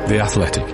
The Athletic.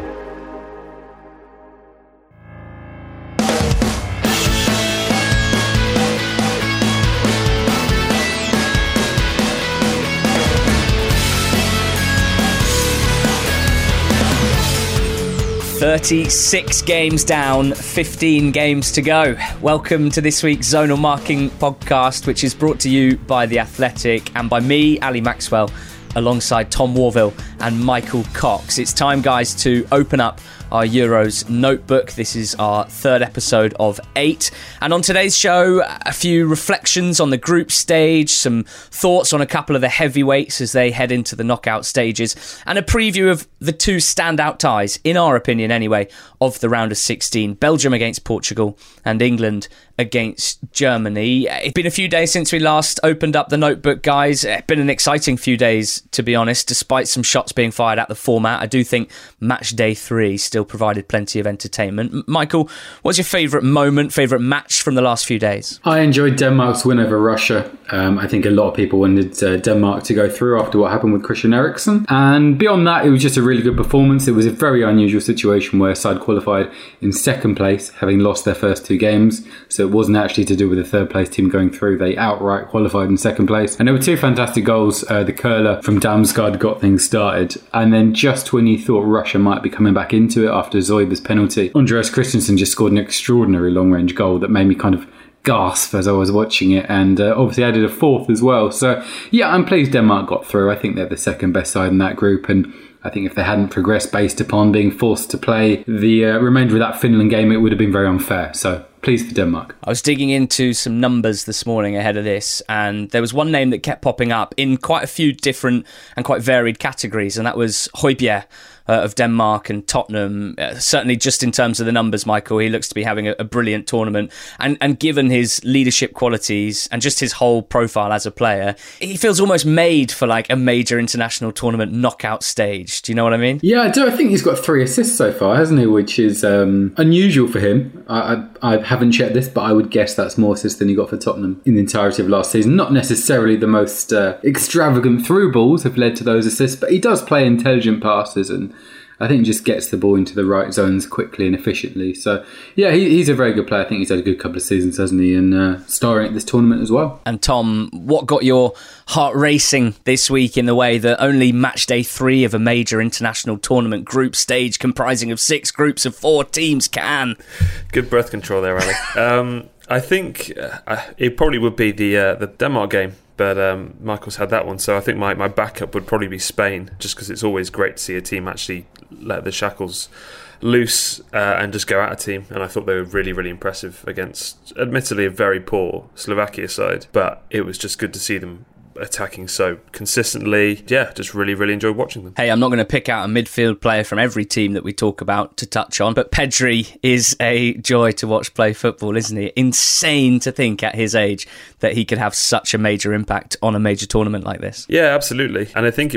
"36 games down, 15 games to go." Welcome to this week's Zonal Marking podcast, which is brought to you by The Athletic and by me, Ali Maxwell, alongside Tom Warville and Michael Cox. It's time, guys, to open up our Euros notebook. This is our third episode of 8. And on today's show, a few reflections on the group stage, some thoughts on a couple of the heavyweights as they head into the knockout stages, and a preview of the two standout ties, in our opinion anyway, of the round of 16. Belgium against Portugal and England against Germany. It's been a few days since we last opened up the notebook, guys. It's been an exciting few days, to be honest, despite some shots being fired at the format. I do think match day 3 still provided plenty of entertainment. Michael, what's your favourite moment, favourite match from the last few days? I enjoyed Denmark's win over Russia. I think a lot of people wanted Denmark to go through after what happened with Christian Eriksen. And beyond that, it was just a really good performance. It was a very unusual situation where a side qualified in second place, having lost their first 2 games. So it wasn't actually to do with the third place team going through. They outright qualified in second place. And there were 2 fantastic goals. The curler from Damsgaard got things started. And then just when you thought Russia might be coming back into it after Zoiber's penalty, Andreas Christensen just scored an extraordinary long-range goal that made me kind of gasp as I was watching it, and obviously added a 4th as well. So yeah, I'm pleased Denmark got through. I think they're the second best side in that group, and I think if they hadn't progressed based upon being forced to play the remainder of that Finland game, it would have been very unfair. So pleased for Denmark. I was digging into some numbers this morning ahead of this, and there was one name that kept popping up in quite a few different and quite varied categories, and that was Højbjerg of Denmark and Tottenham. Certainly just in terms of the numbers, Michael, he looks to be having a brilliant tournament, and given his leadership qualities and just his whole profile as a player, he feels almost made for like a major international tournament knockout stage. Do you know what I mean? Yeah, I do. I think he's got 3 assists so far, hasn't he? Which is unusual for him. I haven't checked this, but I would guess that's more assists than he got for Tottenham in the entirety of last season. Not necessarily the most extravagant through balls have led to those assists, but he does play intelligent passes, and I think just gets the ball into the right zones quickly and efficiently. So yeah, he's a very good player. I think he's had a good couple of seasons, hasn't he? And starring at this tournament as well. And Tom, what got your heart racing this week in the way that only match day 3 of a major international tournament group stage comprising of 6 groups of 4 teams can? Good breath control there, Ali. I think it probably would be the Denmark game. But Michael's had that one, so I think my backup would probably be Spain, just because it's always great to see a team actually let the shackles loose and just go at a team. And I thought they were really, really impressive against, admittedly, a very poor Slovakia side. But it was just good to see them attacking so consistently. Yeah, just really, really enjoyed watching them. Hey, I'm not going to pick out a midfield player from every team that we talk about to touch on, but Pedri is a joy to watch play football, isn't he? Insane to think at his age that he could have such a major impact on a major tournament like this. Yeah, absolutely. And I think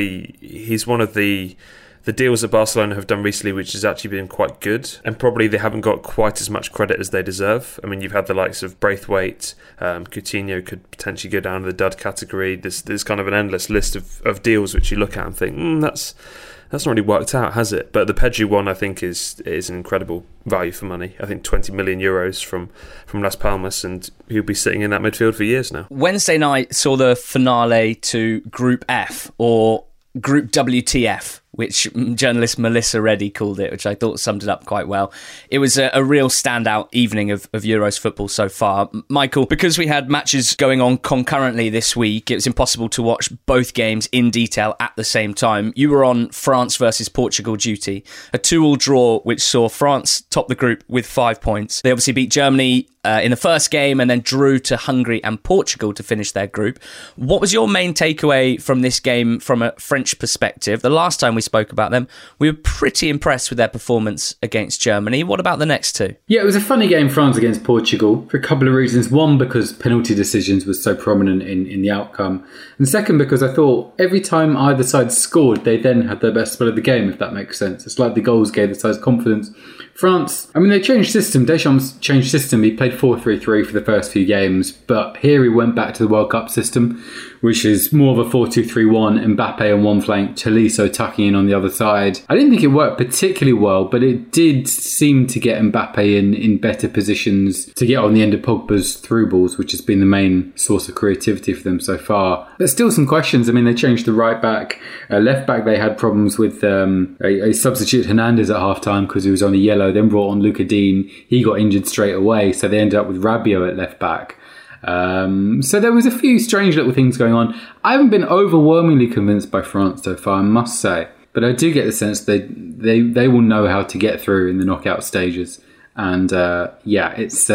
he's one of the deals that Barcelona have done recently, which has actually been quite good, and probably they haven't got quite as much credit as they deserve. I mean, you've had the likes of Braithwaite, Coutinho could potentially go down to the dud category. There's kind of an endless list of deals which you look at and think, that's not really worked out, has it? But the Pedri one, I think, is an incredible value for money. I think 20 million euros from Las Palmas, and he'll be sitting in that midfield for years now. Wednesday night saw the finale to Group F, or Group WTF, which journalist Melissa Reddy called it, which I thought summed it up quite well. It was a real standout evening of Euros football so far. Michael, because we had matches going on concurrently this week, it was impossible to watch both games in detail at the same time. You were on France versus Portugal duty, a 2-2 draw which saw France top the group with 5 points. They obviously beat Germany in the first game and then drew to Hungary and Portugal to finish their group. What was your main takeaway from this game from a French perspective? The last time we spoke about them, we were pretty impressed with their performance against Germany. What about the next two? Yeah, it was a funny game, France against Portugal, for a couple of reasons. One, because penalty decisions was so prominent in the outcome. And second, because I thought every time either side scored, they then had their best spell of the game, if that makes sense. It's like the goals gave the side's confidence. France, I mean, they changed system. Deschamps changed system. He played 4-3-3 for the first few games, but here he went back to the World Cup system, which is more of a 4-2-3-1, Mbappe on one flank, Tolisso tucking in on the other side. I didn't think it worked particularly well, but it did seem to get Mbappe in better positions to get on the end of Pogba's through balls, which has been the main source of creativity for them so far. There's still some questions. I mean, they changed the right back. Left back, they had problems with a substitute Hernandez at half-time because he was on a yellow, then brought on Luca Dean. He got injured straight away, so they ended up with Rabiot at left back. So there was a few strange little things going on. I haven't been overwhelmingly convinced by France so far, I must say. But I do get the sense they will know how to get through in the knockout stages. And it's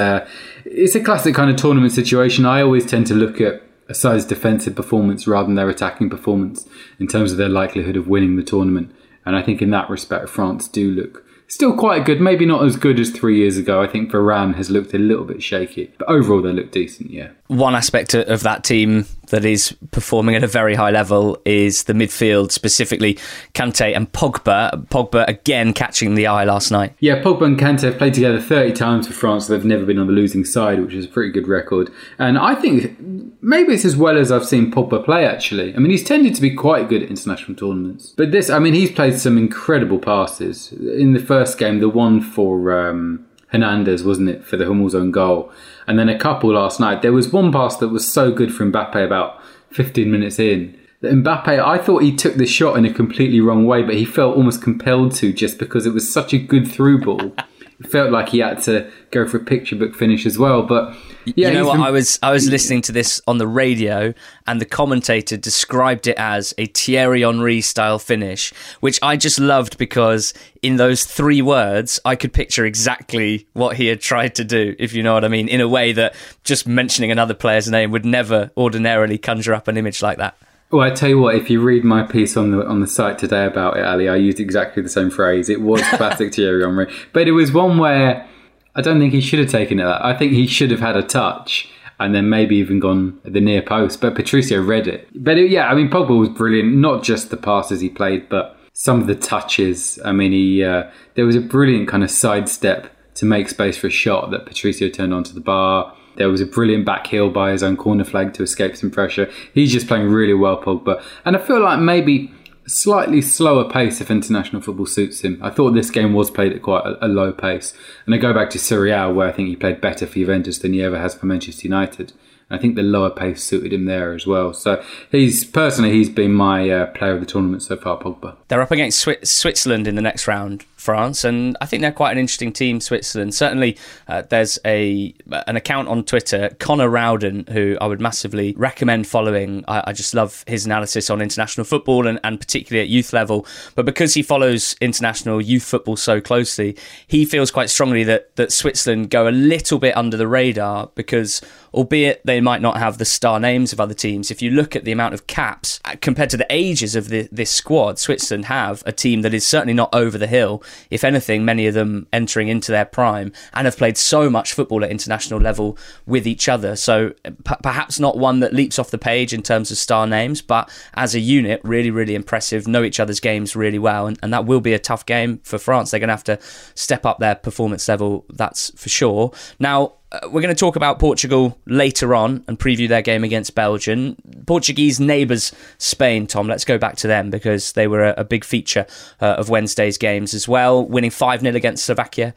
a classic kind of tournament situation. I always tend to look at a side's defensive performance rather than their attacking performance in terms of their likelihood of winning the tournament. And I think in that respect, France do look still quite good. Maybe not as good as 3 years ago. I think Varane has looked a little bit shaky. But overall, they look decent, yeah. One aspect of that team that is performing at a very high level is the midfield, specifically Kante and Pogba. Pogba again catching the eye last night. Yeah, Pogba and Kante have played together 30 times for France. So they've never been on the losing side, which is a pretty good record. And I think maybe it's as well as I've seen Pogba play, actually. I mean, he's tended to be quite good at international tournaments. But he's played some incredible passes. In the first game, the one for Hernandez, wasn't it, for the Hummel's own goal? And then a couple last night. There was one pass that was so good for Mbappe about 15 minutes in. Mbappe, I thought he took the shot in a completely wrong way, but he felt almost compelled to just because it was such a good through ball. It felt like he had to go for a picture book finish as well. But yeah, you know what? I was listening to this on the radio, and the commentator described it as a Thierry Henry style finish, which I just loved because in those 3 words, I could picture exactly what he had tried to do, if you know what I mean, in a way that just mentioning another player's name would never ordinarily conjure up an image like that. Well, I tell you what, if you read my piece on the site today about it, Ali, I used exactly the same phrase. It was classic Thierry Henry. But it was one where I don't think he should have taken it. I think he should have had a touch and then maybe even gone at the near post. But Patricio read it. But Pogba was brilliant. Not just the passes he played, but some of the touches. I mean, there was a brilliant kind of sidestep to make space for a shot that Patricio turned onto the bar. There was a brilliant back heel by his own corner flag to escape some pressure. He's just playing really well, Pogba. And I feel like maybe a slightly slower pace if international football suits him. I thought this game was played at quite a low pace. And I go back to Serie A, where I think he played better for Juventus than he ever has for Manchester United. I think the lower pace suited him there as well. So he's been my player of the tournament so far, Pogba. They're up against Switzerland in the next round, France, and I think they're quite an interesting team, Switzerland. Certainly there's an account on Twitter, Connor Rowden, who I would massively recommend following. I just love his analysis on international football and particularly at youth level. But because he follows international youth football so closely, he feels quite strongly that Switzerland go a little bit under the radar because, albeit they might not have the star names of other teams, if you look at the amount of caps compared to the ages of this squad, Switzerland have a team that is certainly not over the hill. If anything, many of them entering into their prime and have played so much football at international level with each other. So perhaps not one that leaps off the page in terms of star names, but as a unit, really, really impressive, know each other's games really well. And that will be a tough game for France. They're going to have to step up their performance level, that's for sure. Now, we're going to talk about Portugal later on and preview their game against Belgium. Portuguese neighbours Spain, Tom, let's go back to them because they were a big feature of Wednesday's games as well, winning 5-0 against Slovakia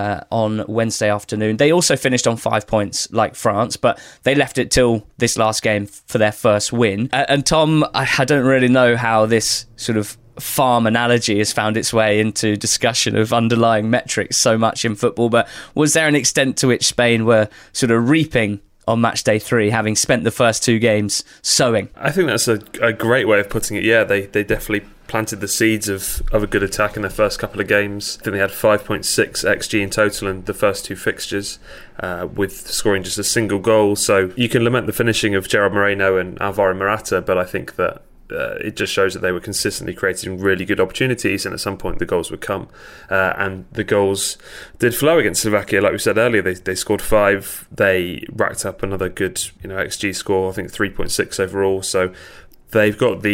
on Wednesday afternoon. They also finished on 5 points like France, but they left it till this last game for their first win. And Tom, I don't really know how this sort of farm analogy has found its way into discussion of underlying metrics so much in football, but was there an extent to which Spain were sort of reaping on match day 3, having spent the first 2 games sowing? I think that's a great way of putting it. Yeah, they definitely planted the seeds of a good attack in their first couple of games. I think they had 5.6 XG in total in the first 2 fixtures, with scoring just a single goal. So you can lament the finishing of Gerard Moreno and Alvaro Morata, but I think that it just shows that they were consistently creating really good opportunities, and at some point the goals would come, and the goals did flow against Slovakia. Like we said earlier, they scored 5. They racked up another good XG score, I think 3.6 overall. So they've got the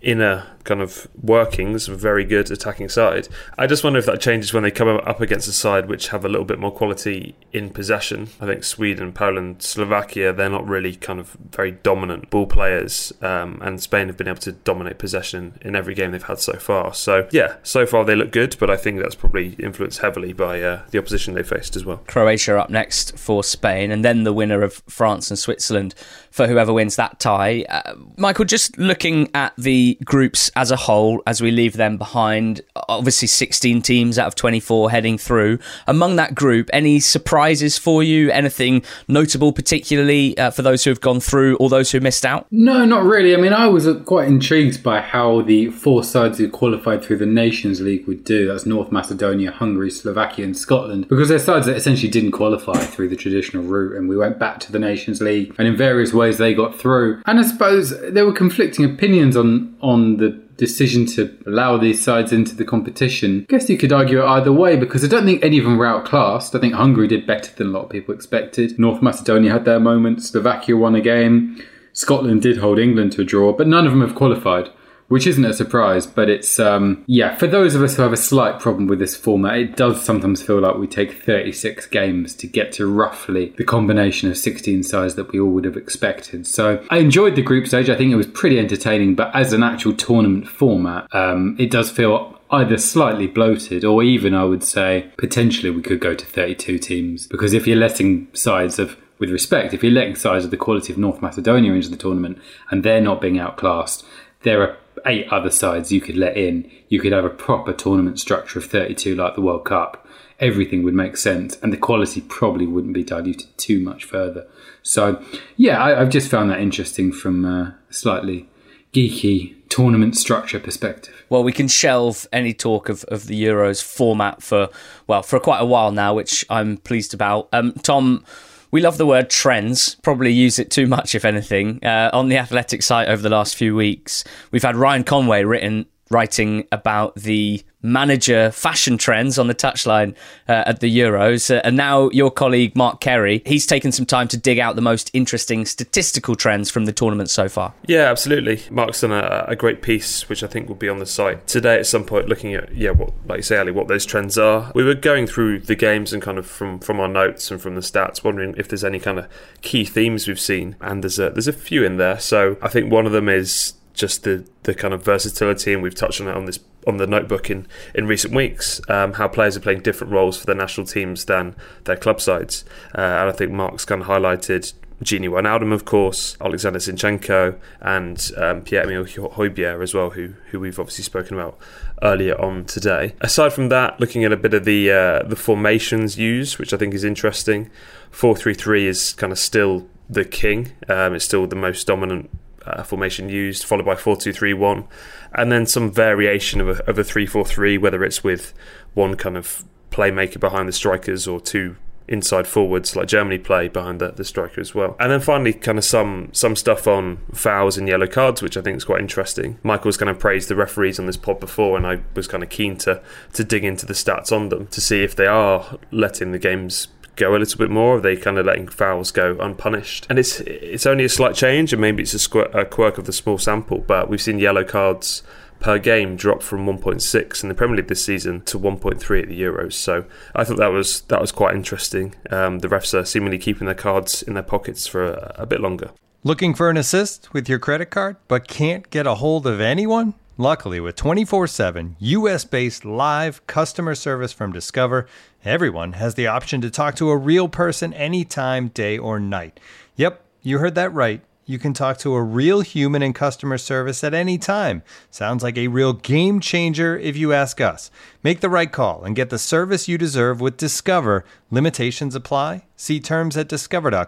inner kind of workings, a very good attacking side. I just wonder if that changes when they come up against a side which have a little bit more quality in possession. I think Sweden, Poland, Slovakia, they're not really kind of very dominant ball players, and Spain have been able to dominate possession in every game they've had so far. So yeah, so far they look good, but I think that's probably influenced heavily by the opposition they faced as well. Croatia up next for Spain, and then the winner of France and Switzerland for whoever wins that tie. Michael, just looking at the groups as a whole, as we leave them behind, obviously 16 teams out of 24 heading through. Among that group, any surprises for you? Anything notable, particularly for those who have gone through or those who missed out? No, not really. I mean, I was quite intrigued by how the 4 sides who qualified through the Nations League would do. That's North Macedonia, Hungary, Slovakia and Scotland, because they're sides that essentially didn't qualify through the traditional route, and we went back to the Nations League, and in various ways they got through. And I suppose there were conflicting opinions on the decision to allow these sides into the competition. I guess you could argue it either way, because I don't think any of them were outclassed. I think Hungary did better than a lot of people expected. North Macedonia had their moments. Slovakia won a game. Scotland did hold England to a draw, but none of them have qualified, which isn't a surprise. But it's, for those of us who have a slight problem with this format, it does sometimes feel like we take 36 games to get to roughly the combination of 16 sides that we all would have expected. So I enjoyed the group stage. I think it was pretty entertaining, but as an actual tournament format, it does feel either slightly bloated, or even, I would say, potentially we could go to 32 teams. Because if you're letting sides of, with respect, if you're letting sides of the quality of North Macedonia into the tournament and they're not being outclassed, there are 8 other sides you could let in. You could have a proper tournament structure of 32 like the World Cup. Everything would make sense, and the quality probably wouldn't be diluted too much further. So, yeah, I've just found that interesting from a slightly geeky tournament structure perspective. Well, we can shelve any talk of the Euros format for quite a while now, which I'm pleased about. Tom, we love the word trends, probably use it too much, if anything. On the Athletic site over the last few weeks, we've had Ryan Conway writing about the manager fashion trends on the touchline at the Euros. And now your colleague, Mark Kerry, he's taken some time to dig out the most interesting statistical trends from the tournament so far. Yeah, absolutely. Mark's done a great piece, which I think will be on the site today at some point, looking at, what, like you say, Ali, what those trends are. We were going through the games and kind of from our notes and from the stats, wondering if there's any kind of key themes we've seen. And there's a few in there. So I think one of them is just the kind of versatility, and we've touched on it on the notebook in recent weeks, how players are playing different roles for their national teams than their club sides. And I think Mark's kind of highlighted Gini Wijnaldum, of course, Alexander Zinchenko, and Pierre-Emile Højbjerg as well, who we've obviously spoken about earlier on today. Aside from that, looking at a bit of the formations used, which I think is interesting. 4-3-3 is kind of still the king. It's still the most dominant formation used, followed by 4-2-3-1, and then some variation of a 3-4-3, whether it's with one kind of playmaker behind the strikers or 2 inside forwards like Germany play behind the striker as well. And then finally kind of some stuff on fouls and yellow cards, which I think is quite interesting. Michael's kind of praised the referees on this pod before, and I was kind of keen to dig into the stats on them to see if they are letting the games go a little bit more. Are they kind of letting fouls go unpunished? And it's only a slight change, and maybe it's a quirk of the small sample, but we've seen yellow cards per game drop from 1.6 in the Premier League this season to 1.3 at the Euros. So I thought that was quite interesting. The refs are seemingly keeping their cards in their pockets for a bit longer. Looking for an assist with your credit card but can't get a hold of anyone? Luckily, with 24/7 US-based live customer service from Discover, everyone has the option to talk to a real person anytime, day or night. Yep, you heard that right. You can talk to a real human in customer service at any time. Sounds like a real game changer if you ask us. Make the right call and get the service you deserve with Discover. Limitations apply. See terms at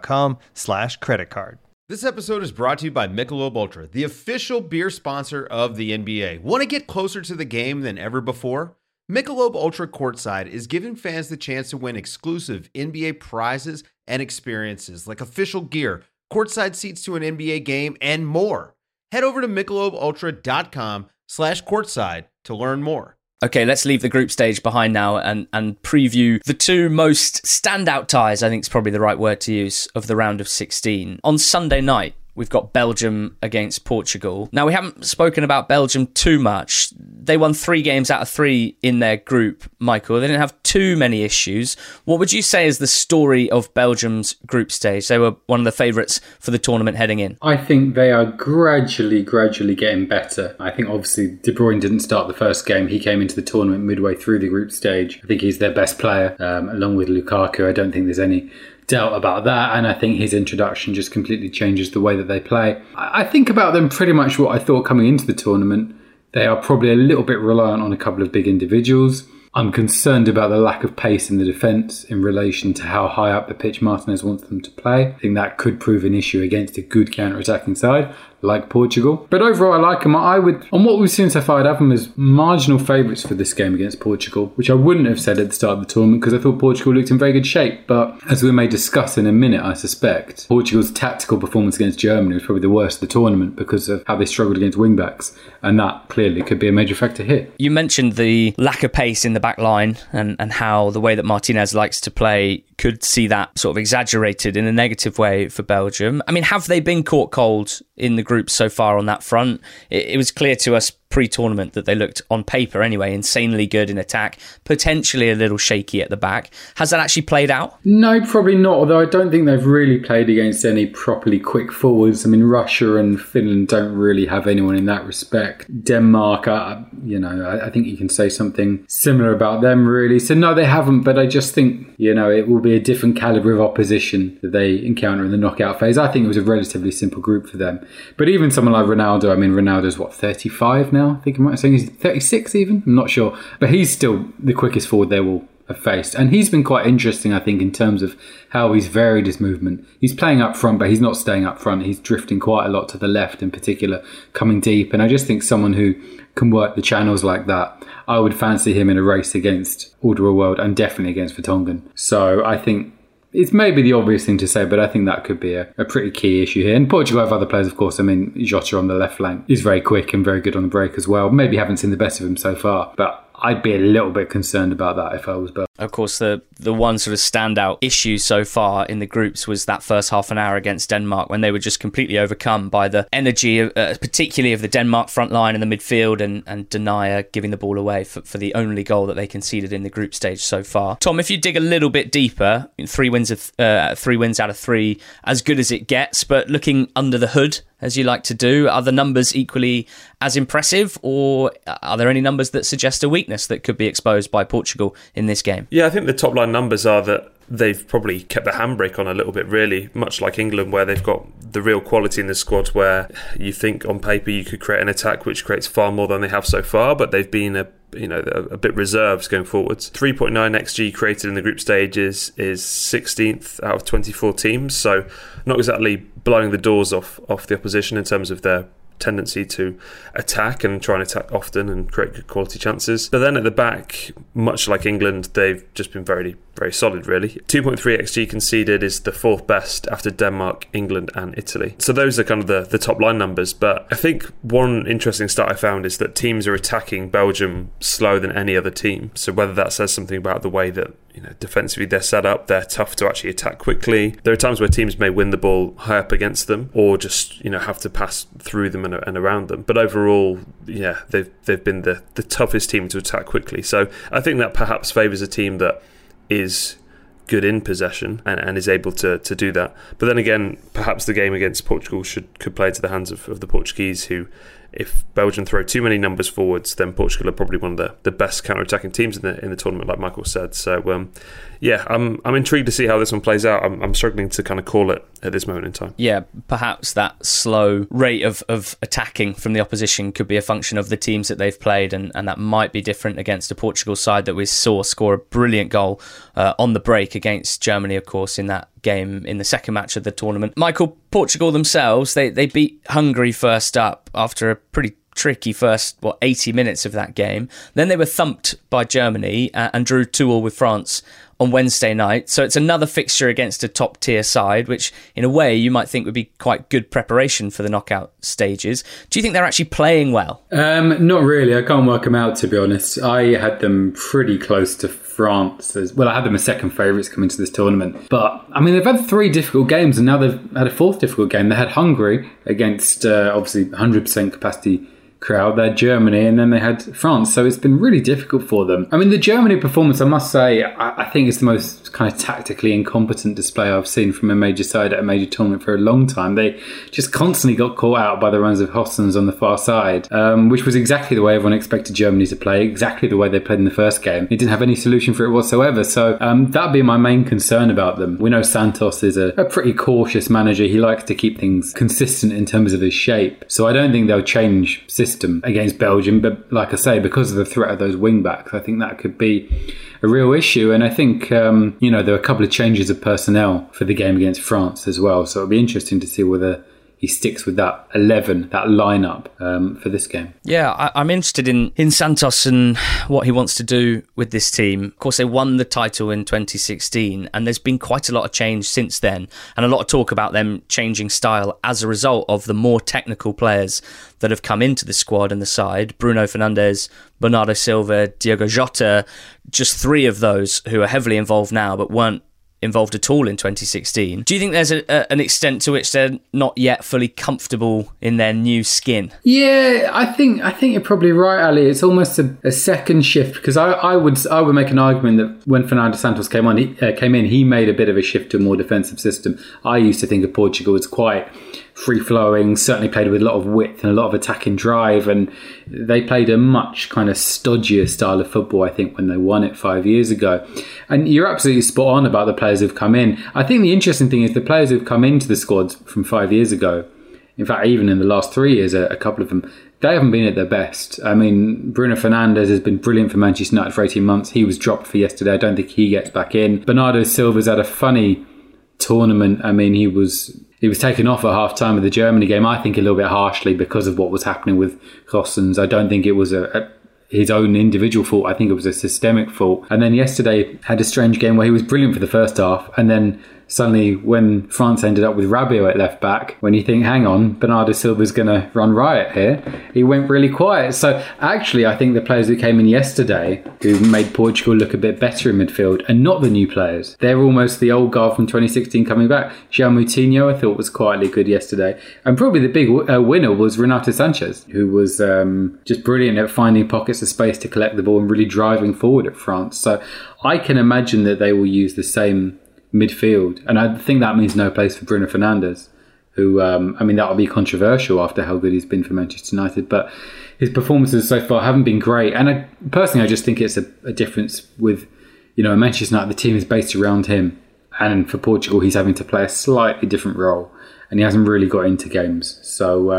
discover.com/creditcard. This episode is brought to you by Michelob Ultra, the official beer sponsor of the NBA. Want to get closer to the game than ever before? Michelob Ultra Courtside is giving fans the chance to win exclusive NBA prizes and experiences like official gear, courtside seats to an NBA game, and more. Head over to MichelobUltra.com/courtside to learn more. Okay, let's leave the group stage behind now and preview the 2 most standout ties, I think is probably the right word to use, of the round of 16. On Sunday night, we've got Belgium against Portugal. Now, we haven't spoken about Belgium too much. They won 3 games out of 3 in their group, Michael. They didn't have too many issues. What would you say is the story of Belgium's group stage? They were one of the favourites for the tournament heading in. I think they are gradually getting better. I think obviously De Bruyne didn't start the first game. He came into the tournament midway through the group stage. I think he's their best player, along with Lukaku. I don't think there's any doubt about that, and I think his introduction just completely changes the way that they play. I think about them pretty much what I thought coming into the tournament. They are probably a little bit reliant on a couple of big individuals. I'm concerned about the lack of pace in the defence in relation to how high up the pitch Martinez wants them to play. I think that could prove an issue against a good counter-attacking side like Portugal. But overall, I like them. I would, on what we've seen so far, I'd have them as marginal favourites for this game against Portugal, which I wouldn't have said at the start of the tournament because I thought Portugal looked in very good shape. But as we may discuss in a minute, I suspect, Portugal's tactical performance against Germany was probably the worst of the tournament because of how they struggled against wing-backs. And that clearly could be a major factor here. You mentioned the lack of pace in the back line and how the way that Martinez likes to play could see that sort of exaggerated in a negative way for Belgium. I mean, have they been caught cold in the group so far on that front? It was clear to us pre-tournament that they looked, on paper anyway, insanely good in attack, potentially a little shaky at the back. Has that actually played out? No, probably not, although I don't think they've really played against any properly quick forwards. I mean, Russia and Finland don't really have anyone in that respect. Denmark, I think you can say something similar about them, really. So no, they haven't, but I just think, it will be a different calibre of opposition that they encounter in the knockout phase. I think it was a relatively simple group for them. But even someone like Ronaldo, Ronaldo's 35 now? I think I might be saying he's 36 even. I'm not sure. But he's still the quickest forward they will have faced. And he's been quite interesting, I think, in terms of how he's varied his movement. He's playing up front, but he's not staying up front. He's drifting quite a lot to the left in particular, coming deep. And I just think someone who can work the channels like that, I would fancy him in a race against Alderweireld and definitely against Vertonghen. So I think it's maybe the obvious thing to say, but I think that could be a pretty key issue here. And Portugal have other players, of course. Jota on the left flank is very quick and very good on the break as well. Maybe haven't seen the best of him so far, but I'd be a little bit concerned about that if I was Belgium. Of course, the one sort of standout issue so far in the groups was that first half an hour against Denmark when they were just completely overcome by the energy, particularly of the Denmark front line in the midfield and Denier giving the ball away for the only goal that they conceded in the group stage so far. Tom, if you dig a little bit deeper, 3 wins out of 3, as good as it gets, but looking under the hood, as you like to do, are the numbers equally as impressive, or are there any numbers that suggest a weakness that could be exposed by Portugal in this game? Yeah, I think the top line numbers are that they've probably kept the handbrake on a little bit, really, much like England, where they've got the real quality in the squad where you think on paper you could create an attack which creates far more than they have so far, but they've been a bit reserved going forwards. 3.9 XG created in the group stages is 16th out of 24 teams, so not exactly blowing the doors off the opposition in terms of their tendency to attack and try and attack often and create good quality chances. But then at the back, much like England, they've just been very, very solid, really. 2.3 XG conceded is the 4th best after Denmark, England and Italy. So those are kind of the top line numbers. But I think one interesting stat I found is that teams are attacking Belgium slower than any other team. So whether that says something about the way that defensively they're set up, they're tough to actually attack quickly. There are times where teams may win the ball high up against them or just have to pass through them and around them. But overall, they've been the toughest team to attack quickly. So I think that perhaps favours a team that is good in possession and is able to do that. But then again, perhaps the game against Portugal could play into the hands of the Portuguese, who, if Belgium throw too many numbers forwards, then Portugal are probably one of the best counter-attacking teams in the tournament, like Michael said. So I'm intrigued to see how this one plays out. I'm struggling to kind of call it at this moment in time. Yeah, perhaps that slow rate of attacking from the opposition could be a function of the teams that they've played, and that might be different against a Portugal side that we saw score a brilliant goal on the break against Germany, of course, in that game in the second match of the tournament. Michael, Portugal themselves, they beat Hungary first up after a pretty tricky first 80 minutes of that game. Then they were thumped by Germany and drew 2-2 with France on Wednesday night. So it's another fixture against a top-tier side, which in a way you might think would be quite good preparation for the knockout stages. Do you think they're actually playing well? Not really. I can't work them out, to be honest. I had them pretty close to France. I had them as second favourites coming to this tournament. But, I mean, they've had 3 difficult games and now they've had a 4th difficult game. They had Hungary against, obviously, 100% capacity crowd. They had Germany and then they had France. So it's been really difficult for them. I mean, the Germany performance, I must say, I think it's the most kind of tactically incompetent display I've seen from a major side at a major tournament for a long time. They just constantly got caught out by the runs of Hossens on the far side, which was exactly the way everyone expected Germany to play, exactly the way they played in the first game. They didn't have any solution for it whatsoever. So that'd be my main concern about them. We know Santos is a pretty cautious manager. He likes to keep things consistent in terms of his shape. So I don't think they'll change system against Belgium, but like I say, because of the threat of those wing backs, I think that could be a real issue. And I think there are a couple of changes of personnel for the game against France as well, so it'll be interesting to see whether he sticks with that 11, that lineup for this game. Yeah, I'm interested in Santos and what he wants to do with this team. Of course, they won the title in 2016, and there's been quite a lot of change since then, and a lot of talk about them changing style as a result of the more technical players that have come into the squad and the side. Bruno Fernandes, Bernardo Silva, Diogo Jota, just 3 of those who are heavily involved now but weren't involved at all in 2016. Do you think there's an extent to which they're not yet fully comfortable in their new skin? Yeah, I think you're probably right, Ali. It's almost a second shift, because I would make an argument that when Fernando Santos came in, he made a bit of a shift to a more defensive system. I used to think of Portugal as quite free-flowing, certainly played with a lot of width and a lot of attacking drive, and they played a much kind of stodgier style of football, I think, when they won it 5 years ago. And you're absolutely spot on about the players who've come in. I think the interesting thing is the players who've come into the squad from 5 years ago, in fact, even in the last 3 years, a couple of them, they haven't been at their best. I mean, Bruno Fernandes has been brilliant for Manchester United for 18 months. He was dropped for yesterday. I don't think he gets back in. Bernardo Silva's had a funny tournament. I mean, he was taken off at half-time of the Germany game, I think a little bit harshly because of what was happening with Hossens. I don't think it was his own individual fault. I think it was a systemic fault. And then yesterday had a strange game where he was brilliant for the first half, and then suddenly when France ended up with Rabiot at left back, when you think, hang on, Bernardo Silva's going to run riot here, he went really quiet. So actually, I think the players who came in yesterday, who made Portugal look a bit better in midfield, and not the new players, they're almost the old guard from 2016 coming back. João Moutinho, I thought, was quietly good yesterday. And probably the big winner was Renato Sanchez, who was just brilliant at finding pockets of space to collect the ball and really driving forward at France. So I can imagine that they will use the same midfield, and I think that means no place for Bruno Fernandes, who that'll be controversial after how good he's been for Manchester United, but his performances so far haven't been great. And I just think it's a difference with, Manchester United, the team is based around him, and for Portugal he's having to play a slightly different role, and he hasn't really got into games. So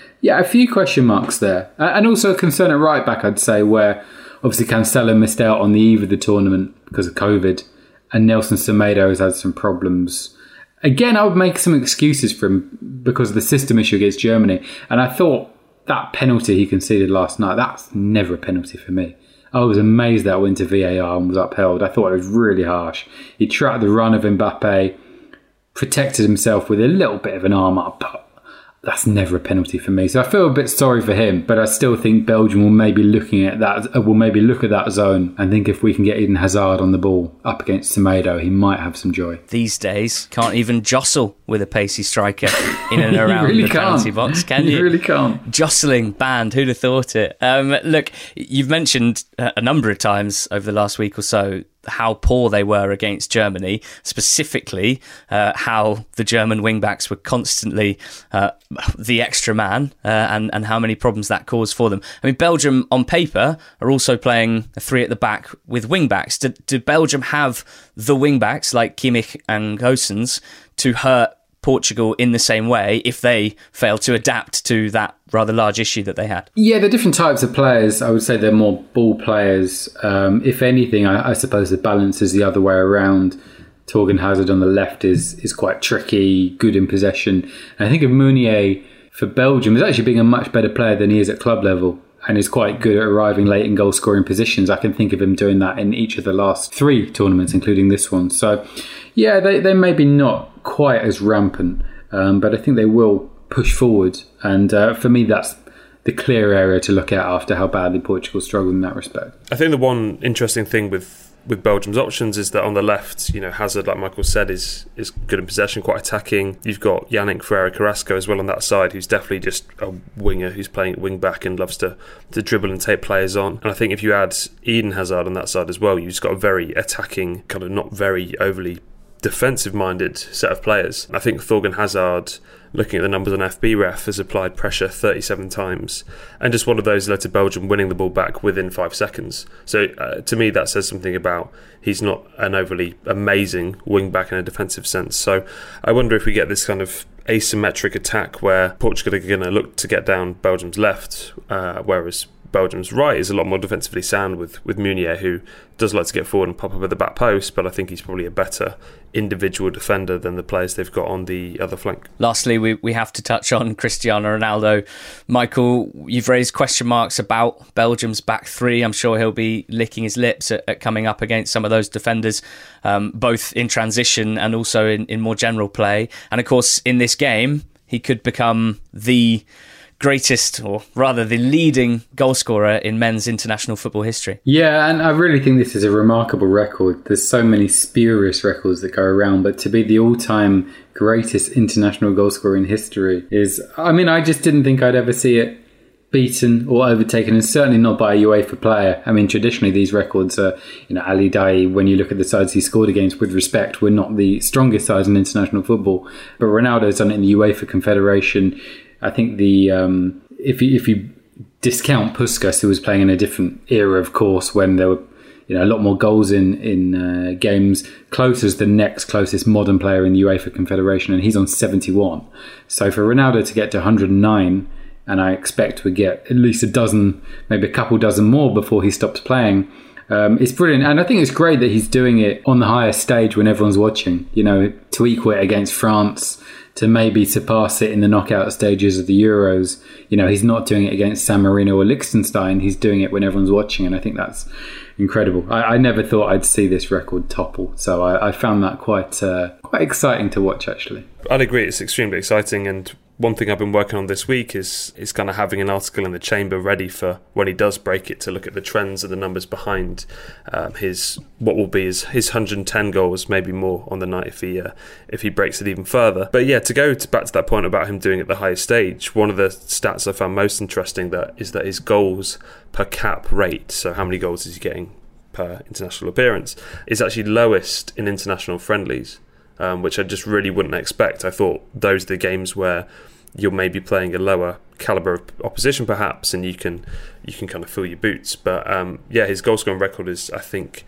a few question marks there, and also a concern at right back, I'd say, where obviously Cancelo missed out on the eve of the tournament because of COVID, and Nelson Semedo has had some problems. Again, I would make some excuses for him because of the system issue against Germany. And I thought that penalty he conceded last night, that's never a penalty for me. I was amazed that went to VAR and was upheld. I thought it was really harsh. He tracked the run of Mbappe, protected himself with a little bit of an arm up, but that's never a penalty for me. So I feel a bit sorry for him, but I still think Belgium will maybe look at that zone and think if we can get Eden Hazard on the ball up against Semedo, he might have some joy. These days, can't even jostle with a pacey striker in and around really the penalty box, can you? You really can't. Jostling banned, who'd have thought it? Look, you've mentioned a number of times over the last week or so how poor they were against Germany, specifically how the German wingbacks were constantly the extra man and how many problems that caused for them. I mean, Belgium on paper are also playing a 3 at the back with wingbacks. Do Belgium have the wingbacks like Kimmich and Goossens to hurt Portugal in the same way if they fail to adapt to that rather large issue that they had? Yeah, they're different types of players. I would say they're more ball players. If anything, I suppose the balance is the other way around. Torgan Hazard on the left is quite tricky, good in possession. And I think of Meunier for Belgium as actually being a much better player than he is at club level. and is quite good at arriving late in goal scoring positions. I can think of him doing that in each of the last 3 tournaments, including this one. So, yeah, they may be not quite as rampant, but I think they will push forward. And for me, that's the clear area to look at after how badly Portugal struggled in that respect. I think the one interesting thing with Belgium's options is that on the left, Hazard, like Michael said, is good in possession, quite attacking. You've got Yannick Ferreira Carrasco as well on that side, who's definitely just a winger who's playing at wing back and loves to dribble and take players on. And I think if you add Eden Hazard on that side as well, you've just got a very attacking, kind of not very overly defensive-minded set of players. I think Thorgan Hazard, looking at the numbers on FBref, has applied pressure 37 times, and just one of those led to Belgium winning the ball back within 5 seconds. So to me, that says something about he's not an overly amazing wing-back in a defensive sense. So I wonder if we get this kind of asymmetric attack where Portugal are going to look to get down Belgium's left, whereas Belgium's right is a lot more defensively sound with Meunier, who does like to get forward and pop up at the back post, but I think he's probably a better individual defender than the players they've got on the other flank. Lastly, we have to touch on Cristiano Ronaldo. Michael, you've raised question marks about Belgium's back 3. I'm sure he'll be licking his lips at coming up against some of those defenders, both in transition and also in more general play. And of course, in this game, he could become the greatest, or rather the leading goal scorer in men's international football history. Yeah, and I really think this is a remarkable record. There's so many spurious records that go around, but to be the all-time greatest international goal scorer in history is, I just didn't think I'd ever see it beaten or overtaken, and certainly not by a UEFA player. Traditionally these records are, Ali Daei, when you look at the sides he scored against, with respect, were not the strongest sides in international football, but Ronaldo's done it in the UEFA Confederation. I think the if you discount Puskas, who was playing in a different era, of course, when there were a lot more goals in games, Klose is the next closest modern player in the UEFA Confederation, and he's on 71. So for Ronaldo to get to 109, and I expect we get at least a dozen, maybe a couple dozen more before he stops playing, it's brilliant. And I think it's great that he's doing it on the highest stage when everyone's watching, to equal it against France, to maybe surpass it in the knockout stages of the Euros. He's not doing it against San Marino or Liechtenstein. He's doing it when everyone's watching, and I think that's incredible. I never thought I'd see this record topple, so I found that quite exciting to watch, actually. I'd agree, it's extremely exciting, and one thing I've been working on this week is kind of having an article in the chamber ready for when he does break it, to look at the trends and the numbers behind what will be his 110 goals, maybe more on the night if he breaks it even further. But yeah, to go back to that point about him doing it at the highest stage, one of the stats I found most interesting is that his goals per cap rate, so how many goals is he getting per international appearance, is actually lowest in international friendlies. Which I just really wouldn't expect. I thought those are the games where you're maybe playing a lower calibre of opposition perhaps, and you can kind of fill your boots. But his goal scoring record is, I think,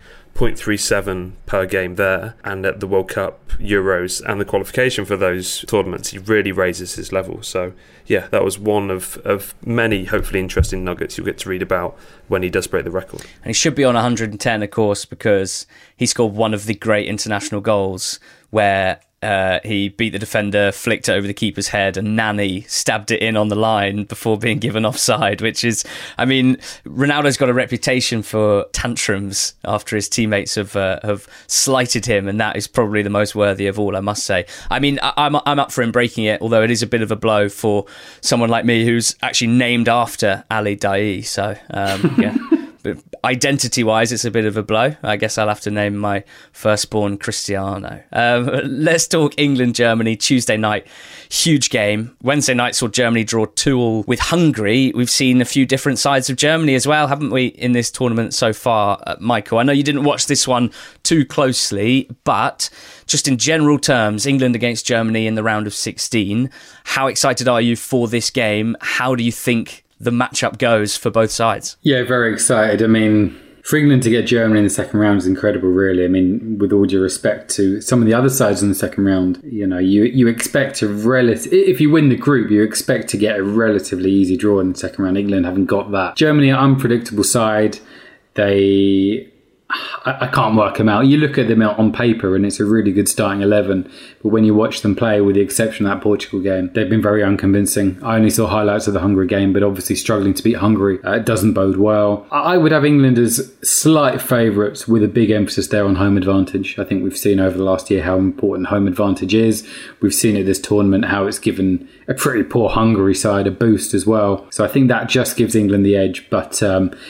0.37 per game there, and at the World Cup, Euros and the qualification for those tournaments, he really raises his level. So yeah, that was one of many hopefully interesting nuggets you'll get to read about when he does break the record. And he should be on 110, of course, because he scored one of the great international goals where he beat the defender, flicked it over the keeper's head, and Nani stabbed it in on the line before being given offside, which is, Ronaldo's got a reputation for tantrums after his teammates have slighted him, and that is probably the most worthy of all, I must say. I'm up for him breaking it, although it is a bit of a blow for someone like me who's actually named after Ali Daei, so yeah. Identity-wise, it's a bit of a blow. I guess I'll have to name my firstborn Cristiano. Let's talk England-Germany, Tuesday night. Huge game. Wednesday night saw Germany draw 2-2 with Hungary. We've seen a few different sides of Germany as well, haven't we, in this tournament so far, Michael? I know you didn't watch this one too closely, but just in general terms, England against Germany in the round of 16. How excited are you for this game? How do you think the matchup goes for both sides? Yeah, very excited. For England to get Germany in the second round is incredible, really. With all due respect to some of the other sides in the second round, you expect if you win the group, you expect to get a relatively easy draw in the second round. England haven't got that. Germany, an unpredictable side. I can't work them out. You look at them on paper and it's a really good starting 11, but when you watch them play, with the exception of that Portugal game, they've been very unconvincing. I only saw highlights of the Hungary game, but obviously struggling to beat Hungary doesn't bode well. I would have England as slight favourites with a big emphasis there on home advantage. I think we've seen over the last year how important home advantage is. We've seen at this tournament how it's given a pretty poor Hungary side a boost as well. So I think that just gives England the edge, but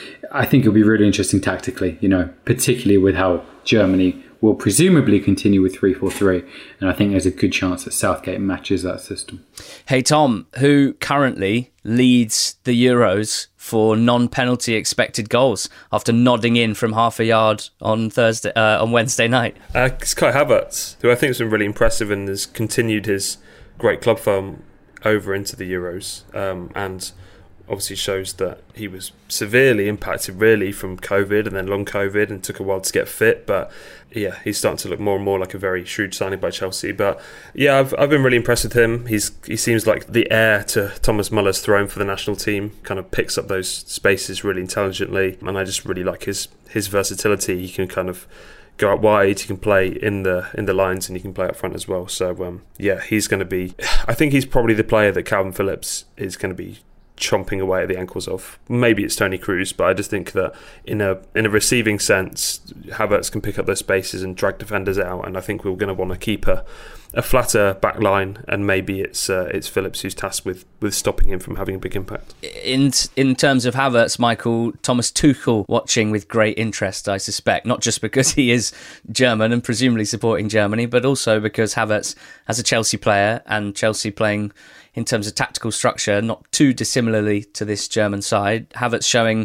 I think it'll be really interesting tactically, particularly with how Germany will presumably continue with 3-4-3, and I think there's a good chance that Southgate matches that system. Hey Tom, who currently leads the Euros for non-penalty expected goals after nodding in from half a yard on Wednesday night? It's Kai Havertz, who I think has been really impressive and has continued his great club form over into the Euros, and obviously shows that he was severely impacted really from COVID and then long COVID and took a while to get fit, but yeah, he's starting to look more and more like a very shrewd signing by Chelsea. But yeah, I've been really impressed with him. He seems like the heir to Thomas Muller's throne for the national team, kind of picks up those spaces really intelligently, and I just really like his versatility. He can kind of go out wide, he can play in the lines, and he can play up front as well. So yeah, he's going to be, I think he's probably the player that Calvin Phillips is going to be chomping away at the ankles of. Maybe it's Toni Kroos, but I just think that in a receiving sense, Havertz can pick up those spaces and drag defenders out, and I think we're going to want to keep a flatter back line, and maybe it's Phillips who's tasked with stopping him from having a big impact. In terms of Havertz, Michael, Thomas Tuchel watching with great interest, I suspect, not just because he is German and presumably supporting Germany, but also because Havertz, as a Chelsea player, and Chelsea playing in terms of tactical structure, not too dissimilarly to this German side, Havertz showing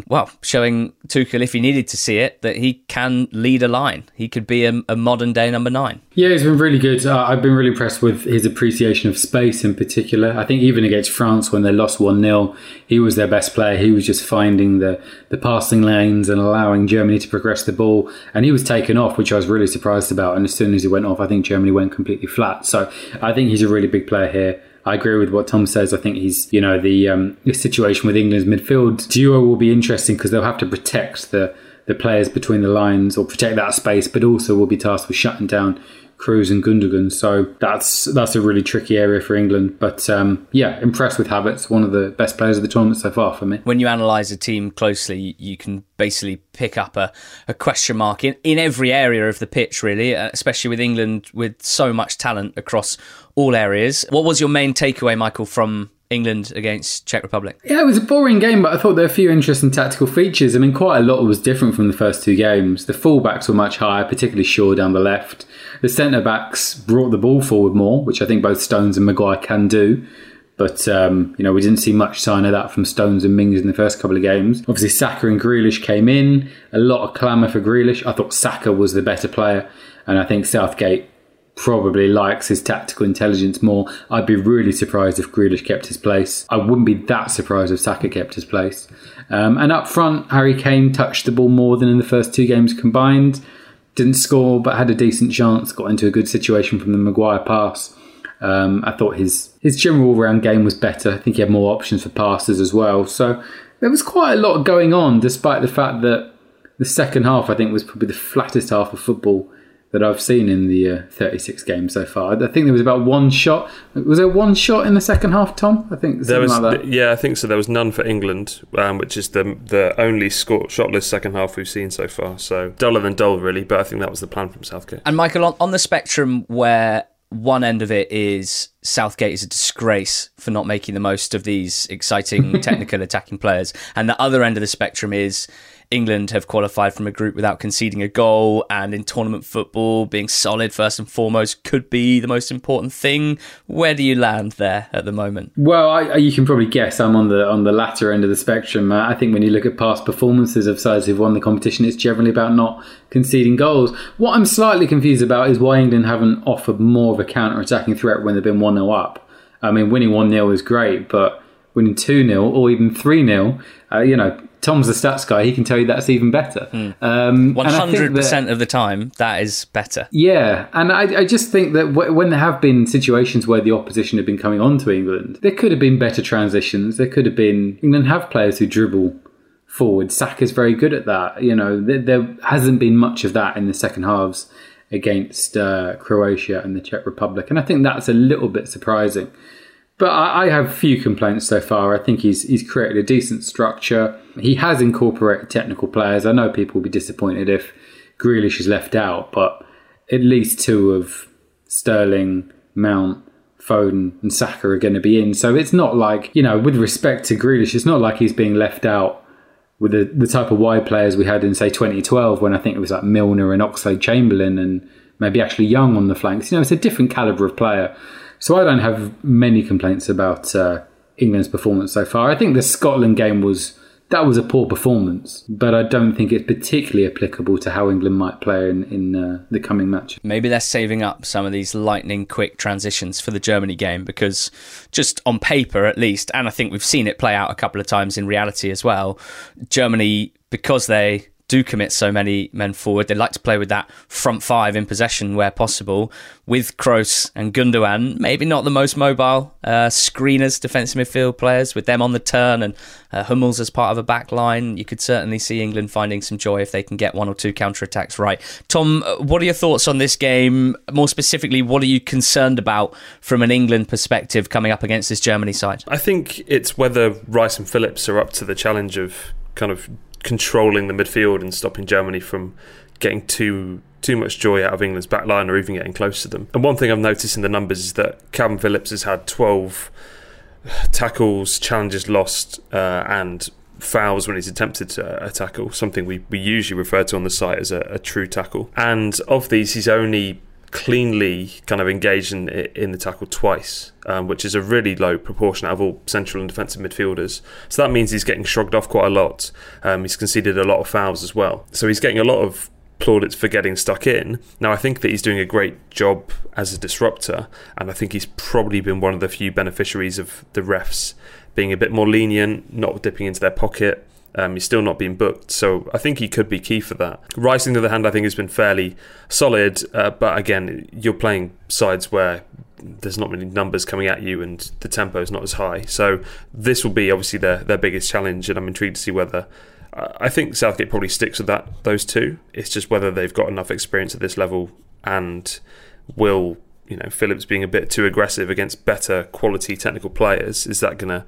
Tuchel, if he needed to see it, that he can lead a line. He could be a modern-day number 9. Yeah, he's been really good. I've been really impressed with his appreciation of space in particular. I think even against France, when they lost 1-0, he was their best player. He was just finding the passing lanes and allowing Germany to progress the ball. And he was taken off, which I was really surprised about. And as soon as he went off, I think Germany went completely flat. So I think he's a really big player here. I agree with what Tom says. I think he's, the situation with England's midfield duo will be interesting because they'll have to protect the players between the lines, or protect that space, but also will be tasked with shutting down Kroos and Gundogan. So that's a really tricky area for England. But impressed with Havertz, one of the best players of the tournament so far for me. When you analyse a team closely, you can basically pick up a question mark in every area of the pitch, really, especially with England with so much talent across all areas. What was your main takeaway, Michael, from England against Czech Republic? Yeah, it was a boring game, but I thought there were a few interesting tactical features. I mean, quite a lot was different from the first two games. The fullbacks were much higher, particularly Shaw down the left. The centre-backs brought the ball forward more, which I think both Stones and Maguire can do. But, we didn't see much sign of that from Stones and Mings in the first couple of games. Obviously, Saka and Grealish came in. A lot of clamour for Grealish. I thought Saka was the better player. And I think Southgate probably likes his tactical intelligence more. I'd be really surprised if Grealish kept his place. I wouldn't be that surprised if Saka kept his place. And up front, Harry Kane touched the ball more than in the first two games combined. Didn't score, but had a decent chance. Got into a good situation from the Maguire pass. I thought his general all-round game was better. I think he had more options for passes as well. So there was quite a lot going on, despite the fact that the second half, I think, was probably the flattest half of football that I've seen in the 36 games so far. I think there was about one shot. Was there one shot in the second half, Tom? I think there was. Like that. Yeah, I think so. There was none for England, which is the only shotless second half we've seen so far. So duller than dull, really. But I think that was the plan from Southgate. And Michael, on the spectrum where one end of it is Southgate is a disgrace for not making the most of these exciting technical attacking players, and the other end of the spectrum is England have qualified from a group without conceding a goal, and in tournament football, being solid first and foremost could be the most important thing. Where do you land there at the moment? Well, you can probably guess I'm on the latter end of the spectrum. I think when you look at past performances of sides who've won the competition, it's generally about not conceding goals. What I'm slightly confused about is why England haven't offered more of a counter-attacking threat when they've been 1-0 up. I mean, winning 1-0 is great, but winning 2-0 or even 3-0, Tom's the stats guy. He can tell you that's even better. 100% of the time, that is better. Yeah, and I just think that when there have been situations where the opposition have been coming on to England, there could have been better transitions. There could have been... England have players who dribble forward. Saka's very good at that. You know, there hasn't been much of that in the second halves against Croatia and the Czech Republic, and I think that's a little bit surprising. But I have few complaints so far. I think he's created a decent structure. He has incorporated technical players. I know people will be disappointed if Grealish is left out, but at least two of Sterling, Mount, Foden and Saka are going to be in. So it's not like, you know, with respect to Grealish, it's not like he's being left out with the type of wide players we had in, say, 2012, when I think it was like Milner and Oxlade-Chamberlain and maybe Ashley Young on the flanks. You know, it's a different calibre of player. So I don't have many complaints about England's performance so far. I think the Scotland game was a poor performance, but I don't think it's particularly applicable to how England might play in the coming match. Maybe they're saving up some of these lightning quick transitions for the Germany game, because just on paper at least, and I think we've seen it play out a couple of times in reality as well, Germany, because they do commit so many men forward, they like to play with that front five in possession where possible, with Kroos and Gundogan, maybe not the most mobile screeners, defensive midfield players, with them on the turn and Hummels as part of a back line. You could certainly see England finding some joy if they can get one or two counter-attacks right. Tom, what are your thoughts on this game? More specifically, what are you concerned about from an England perspective coming up against this Germany side? I think it's whether Rice and Phillips are up to the challenge of kind of controlling the midfield and stopping Germany from getting too much joy out of England's back line or even getting close to them. And one thing I've noticed in the numbers is that Calvin Phillips has had 12 tackles, challenges lost and fouls when he's attempted a tackle, something we usually refer to on the site as a true tackle. And of these, he's only cleanly kind of engaged in the tackle twice, which is a really low proportion out of all central and defensive midfielders. So that means he's getting shrugged off quite a lot. He's conceded a lot of fouls as well. So he's getting a lot of plaudits for getting stuck in. Now, I think that he's doing a great job as a disruptor, and I think he's probably been one of the few beneficiaries of the refs being a bit more lenient, not dipping into their pocket. He's still not being booked, so I think he could be key for that. Rice, on the other hand, I think has been fairly solid, but again, you're playing sides where there's not many numbers coming at you and the tempo is not as high. So this will be obviously their biggest challenge, and I'm intrigued to see whether... I think Southgate probably sticks with those two. It's just whether they've got enough experience at this level, and will... Phillips being a bit too aggressive against better quality technical players, is that gonna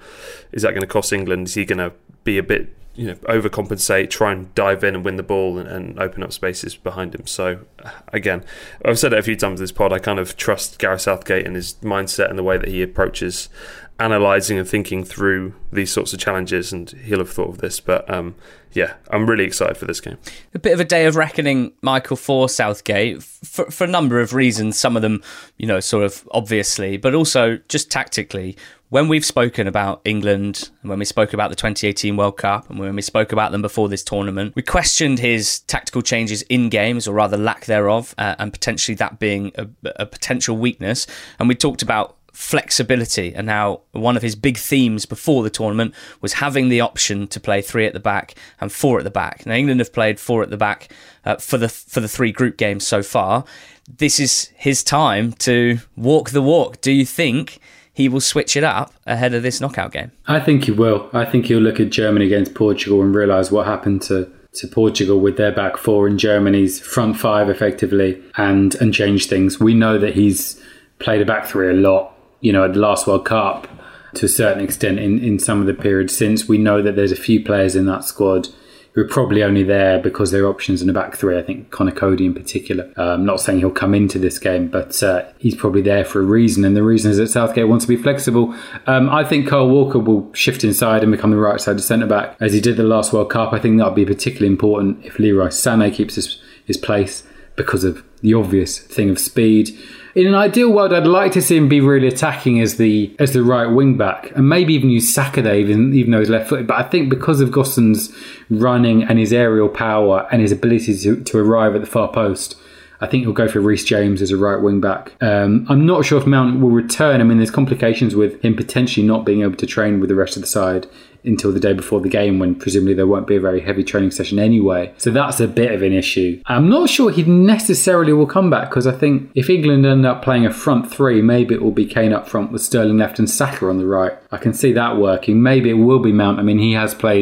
cost England? Is he gonna be a bit overcompensate, try and dive in and win the ball and open up spaces behind him? So again, I've said it a few times in this pod, I kind of trust Gareth Southgate and his mindset and the way that he approaches analysing and thinking through these sorts of challenges, and he'll have thought of this. But yeah, I'm really excited for this game. A bit of a day of reckoning, Michael, for Southgate, for a number of reasons. Some of them, sort of obviously, but also just tactically. When we've spoken about England, and when we spoke about the 2018 World Cup, and when we spoke about them before this tournament, we questioned his tactical changes in games, or rather lack thereof, and potentially that being a potential weakness. And we talked about flexibility, and how one of his big themes before the tournament was having the option to play 3 at the back and 4 at the back. Now, England have played 4 at the back for the 3 group games so far. This is his time to walk the walk. Do you think he will switch it up ahead of this knockout game? I think he will. I think he'll look at Germany against Portugal and realise what happened to Portugal with their back 4 and Germany's front 5 effectively, and change things. We know that he's played a back 3 a lot, at the last World Cup, to a certain extent in some of the periods since. We know that there's a few players in that squad who are probably only there because they're options in the back 3. I think Conor Cody in particular. I'm not saying he'll come into this game, but he's probably there for a reason, and the reason is that Southgate wants to be flexible. I think Kyle Walker will shift inside and become the right side of centre-back, as he did the last World Cup. I think that would be particularly important if Leroy Sané keeps his place, because of the obvious thing of speed. In an ideal world, I'd like to see him be really attacking as the right wing back, and maybe even use Saka there, even though he's left footed. But I think because of Gossen's running and his aerial power and his ability to arrive at the far post, I think he'll go for Reece James as a right wing back. I'm not sure if Mount will return. I mean, there's complications with him potentially not being able to train with the rest of the side until the day before the game, when presumably there won't be a very heavy training session anyway. So that's a bit of an issue. I'm not sure he necessarily will come back, because I think if England end up playing a front 3, maybe it will be Kane up front with Sterling left and Saka on the right. I can see that working. Maybe it will be Mount. I mean, he has played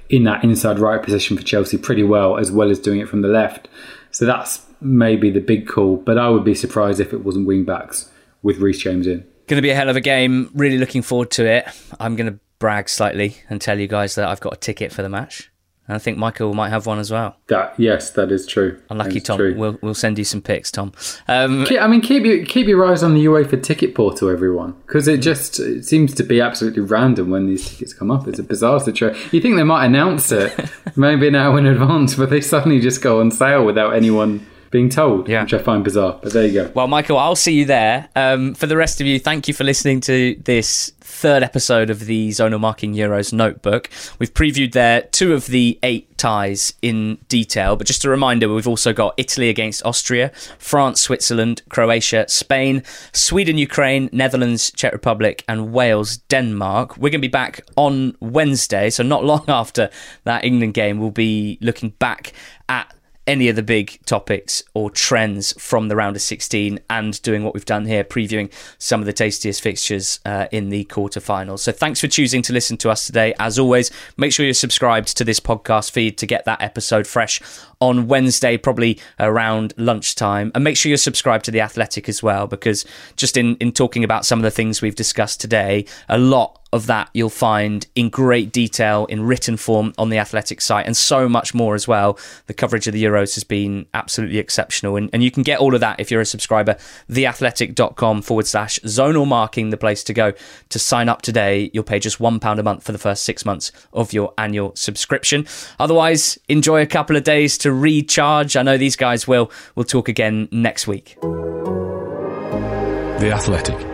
in that inside right position for Chelsea pretty well as doing it from the left. So that's maybe the big call, but I would be surprised if it wasn't wing backs with Reece James in. Going to be a hell of a game. Really looking forward to it. I'm going to brag slightly and tell you guys that I've got a ticket for the match. And I think Michael might have one as well. Yes, that is true. Unlucky Tom. True. We'll send you some pics, Tom. Keep your eyes on the UEFA ticket portal, everyone, because it seems to be absolutely random when these tickets come up. It's a bizarre situation. You think they might announce it maybe an hour in advance, but they suddenly just go on sale without anyone being told, which I find bizarre. But there you go. Well, Michael, I'll see you there. For the rest of you, thank you for listening to this third episode of the Zonal Marking Euros Notebook. We've previewed there 2 of the 8 ties in detail, but just a reminder, we've also got Italy against Austria, France, Switzerland, Croatia, Spain, Sweden, Ukraine, Netherlands, Czech Republic, and Wales, Denmark. We're going to be back on Wednesday, so not long after that England game. We'll be looking back at any of the big topics or trends from the round of 16 and doing what we've done here, previewing some of the tastiest fixtures in the quarterfinals. So thanks for choosing to listen to us today. As always, make sure you're subscribed to this podcast feed to get that episode fresh on Wednesday, probably around lunchtime. And make sure you're subscribed to The Athletic as well, because just in talking about some of the things we've discussed today, a lot of that you'll find in great detail in written form on the Athletic site, and so much more as well. The coverage of the Euros has been absolutely exceptional, and you can get all of that if you're a subscriber. theathletic.com/zonal marking, the place to go to sign up today. You'll pay just £1 a month for the first 6 months of your annual subscription. Otherwise, enjoy a couple of days to recharge. I know these guys will. We'll talk again next week. The Athletic.